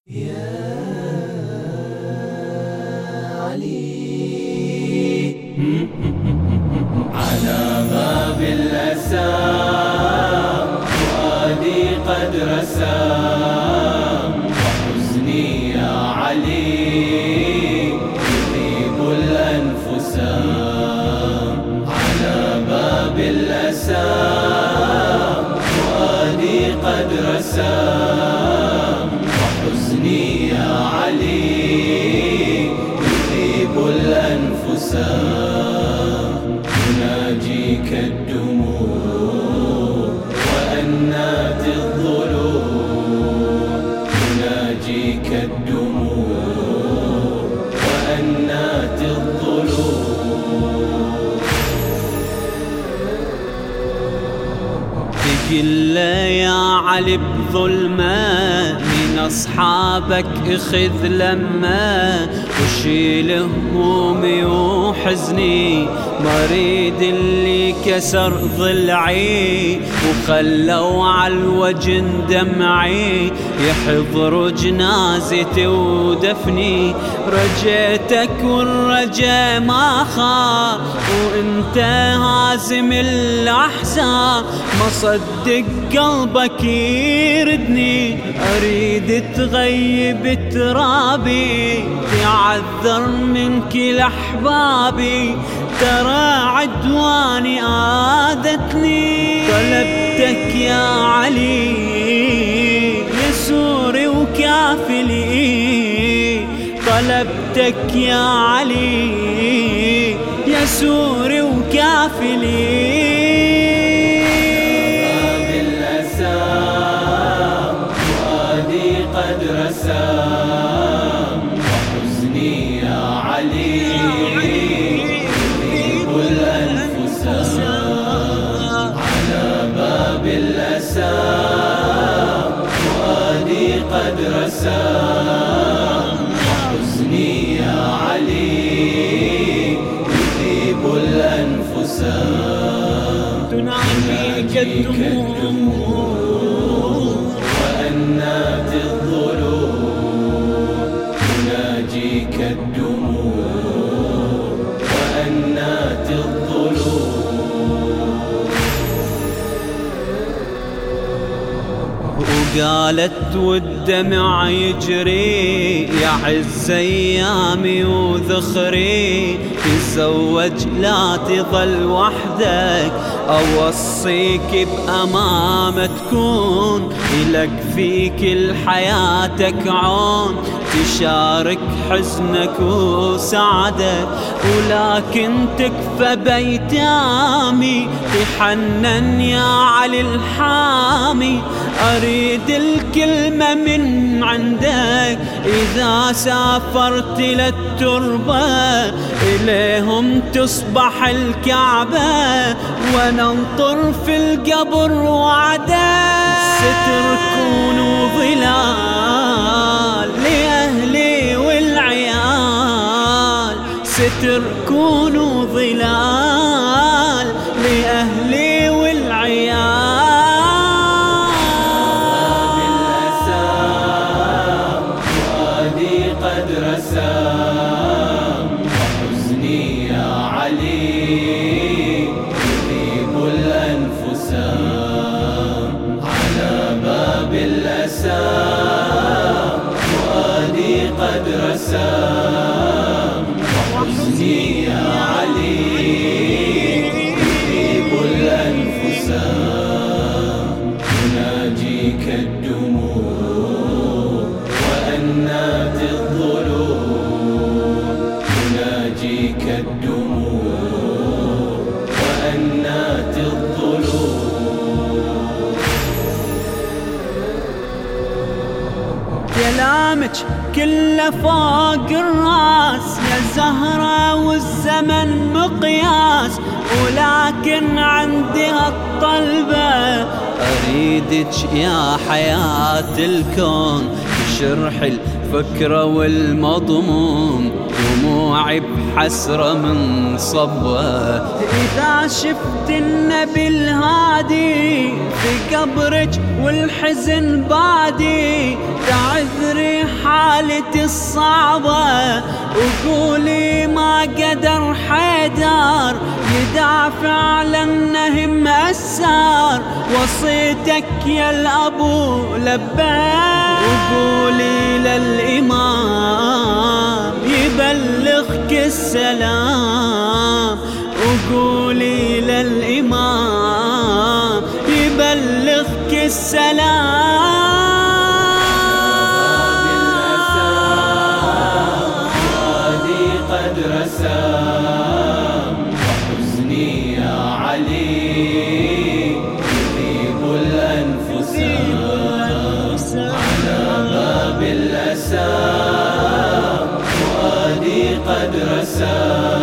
يا علي على باب الأسى فؤادي قد رسى وحزني يا علي يذيب الأنفس على باب الأسى فؤادي قد رسى وحزني يا علي يذيب الأنفس تناجيك الدموع وأنات الظلوم تناجيك الدموع وأنات الظلوم تقل يا علي بظلمة من أصحابك اخذ لما وشيل همومي وحزني مريد اللي كسر ضلعي وخلوا عالوجن دمعي يحضروا جنازتي ودفني رجيتك والرجا ما خاب وانت هازم الأحزان ما صدق قلبك يردني أريد تغيب ترابي تعذر منك لأحبابي ترى عدواني آذتني طلبتك يا علي يسوري وكافلي طلبتك يا علي يسوري وكافلي قد رسى وحزني يا علي يذيب الأنفس على باب الأسى فؤادي قد رسى وحزني يا علي يذيب الأنفس تناجيك الدموع وأنات الظلوم تناجيك الدموع وأنات الظلوم وقالت والدمع يجري يا عز ايامي وذخري تزوج لا تظل وحدك اوصيك بأمامة تكون إلك في كل حياتك عون تشارك حزنك وسعدك ولكن تكفى بيتامي تحنن يا علي الحامي أريد الكلمة من عندك إذا سافرت للتربة إليهم تصبح الكعبة وننطر في القبر وعدا ستر كونوا ظلال لأهلي والعيال ستر كونوا ظلال لأهلي والعيال قد رسى وحزني يا علي يذيب الأنفس على باب الأسى فؤادي قد رسى وحزني يا علي يذيب الأنفس تناجيك الدموع وأنات الظلوم تناجيك الدموع وأنات الظلوم كلامك كله فوق الراس يا زهرة والزمن مقياس ولكن عندي هالطلبة أريدك يا حياة الكون تشرح الفكرة والمضمون دموعي بحسرة من صبوة إذا شفت النبي الهادي في قبرك والحزن بادي تعذري حالتي الصعبة، وقولي ما قدر حيدر يدافع لأنه مأسر وصيتك يا الأبو لبيك، وقولي للإمام يبلغك السلام، وقولي للإمام يبلغك السلام. قد رسام وحزني يا علي يذيب الأنفس على باب الأسى، فؤادي قد رسام